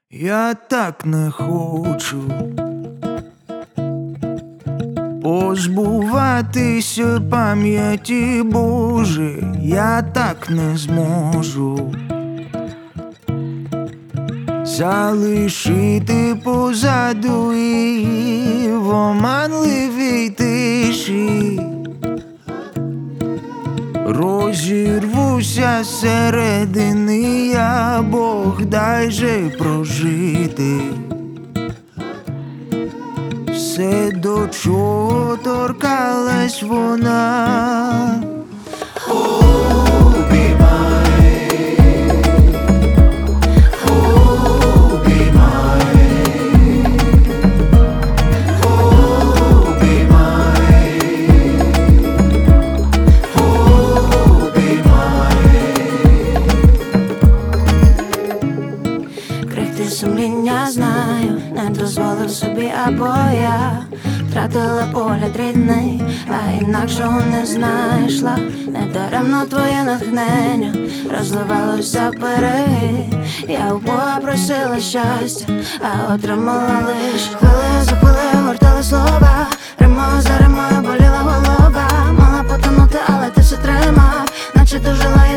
Я так не хочу позбуватися пам'яті, Боже, я так не зможу залишити позаду її в оманливій тиші. Розірвуся зсередини я, Бог, дай же прожити все, до чого торкалась вона. Сумління знаю, не дозволив собі, або я втратила погляд рідний, а інакшого не знайшла. Недаремно твоє натхнення розливалося береги. Я у Бога просила щастя, а отримала лиш хвилею за хвилею гортали слова. Римою за римою боліла голова. Мала потонути, але ти все тримав, наче дожила